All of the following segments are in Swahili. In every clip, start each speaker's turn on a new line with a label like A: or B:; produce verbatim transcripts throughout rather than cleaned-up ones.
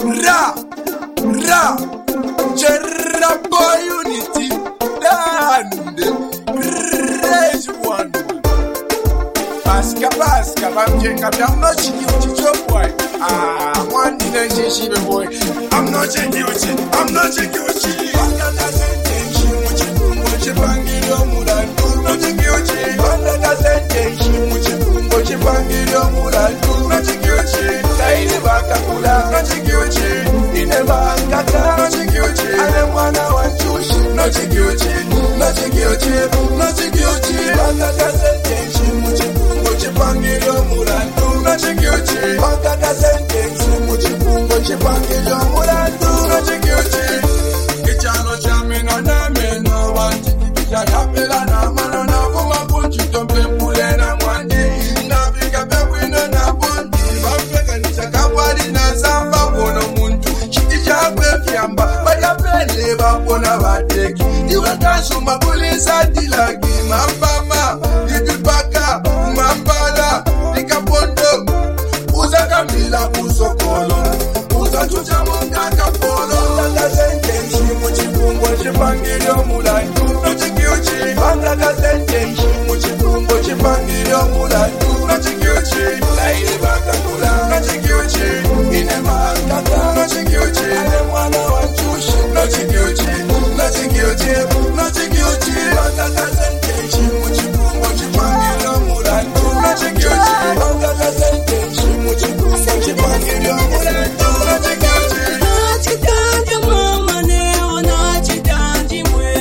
A: Ra, ra, Cherabo Unity, land, raise one. Pasca, pasca, Bamjenga, I'm not changing your boy. Ah, one relationship boy. I'm not changing you, I'm not changing you. I'm not changing you, what you banging your mulan. Not changing you, I'm not changing you, what you banging your mulan. Not changing you, Kaini Bakakula, not changing you, in a bankata, not changing you. I don't want to want you, not changing you, not changing you, not changing you. I'm not changing you, what you banging your mulan. Not changing you, Bakaka sentence, what you what you banging your mulan. Not changing you, it's a no jamming on a man, no one. Yapela na mano na kuma kunchi tompe pule na mwandi na vika pepe na na bondi bafeka ni chakapari na samba bono muntu chiti chakwe fiamba baya pele bapona bateki iwe kasuma kulisa dilagi mambama ibibaka mambala nikapondo uza kamila kusokolo uza chucha monga kapolo tata sentensi muchifungo chipangilio mulandu Banga kasentenshi muchifungo chipangilio mulandu Nachikyuchi, laili baka kula Nachikyuchi, inema kata Nachikyuchi, ale mwana wanchushi Nachikyuchi, nachikyuchi, nachikyuchi Banga kasentenshi muchifungo chipangilio mulandu Nachikyuchi, banga kasentenshi muchifungo chipangilio mulandu Nachikyuchi Nachikanja mama neo nachikanja mwe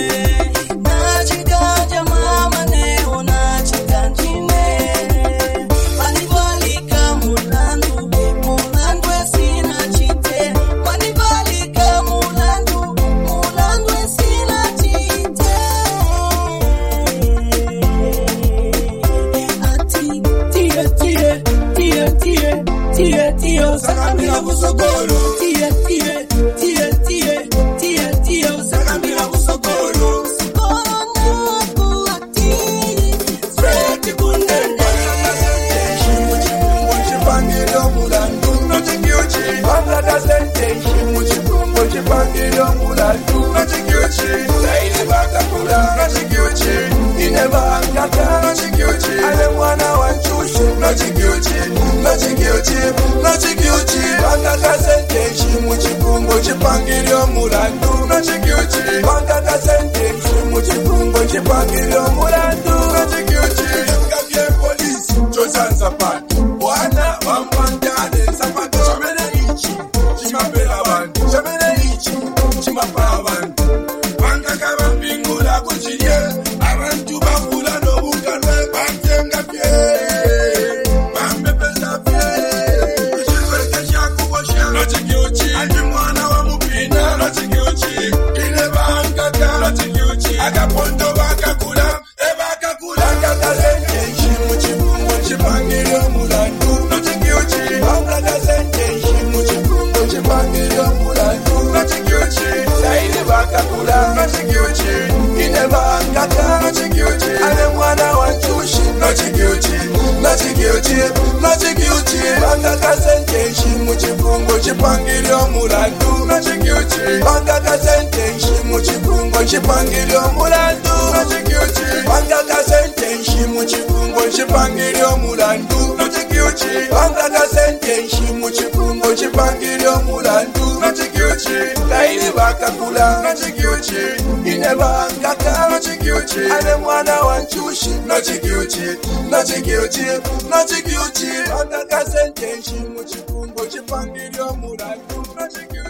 A: Nachikanja mama neo nachikanja ne Manibalika mulandu mulandu esina chite Manibalika mulandu mulandu esina chite Ati tia tia tia tia tia tia Sakamila kusogoro tia tia tia tia tia tia Sakamila kusogoro Chipangilio mulandu Nachikyuchi, laili bakakula Nachikyuchi, ineba kata Nachikyuchi, ale mwana wanchushi Nachikyuchi, nachikyuchi, nachikyuchi Bakaka sentenshi muchifungo chipangilio mulandu Nachikyuchi, bakaka sentenshi muchifungo chipangilio mulandu Nachikyuchi, kabye polisi Chosanza pati, wana wampandane Sapati chamene ichi, chimapela bandu Chamene Chimapawan, Bankaka Bingula Kuchie, Arantu Bangula no Bukana, Bantenga Pie, Bambe Pesapie, Shilveshaku Washa, Nachikyuchi, Ajimwana Wamupina, Nachikyuchi, Inebankaka, Nachikyuchi, Agapondo Bakakula, Ebakakula, Kaka Sentenshi, Muchifungo Chipangilio Mulandu, Nachikyuchi, Bankaka Sentenshi, Muchifungo Chipangilio Mulandu, Nachikyuchi, laili bakakula Nachikyuchi, ineba kata Nachikyuchi, ale mwana wanchushi Nachikyuchi, nachikyuchi, nachikyuchi Bakaka sentenshi muchifungo chipangilio mulandu Nachikyuchi, bakaka sentenshi muchifungo chipangilio mulandu Nachikyuchi, bakaka sentenshi muchifungo chipangilio mulandu Nachikyuchi, bakaka sentenshi muchifungo chipangilio mulandu Nachikyuchi, laili bakakula Nachikyuchi, ineba kata Nachikyuchi, ale mwana wanchushi Nachikyuchi, nachikyuchi, nachikyuchi Bakaka sentenshi muchifungo chipangilio mulandu Nachikyuchi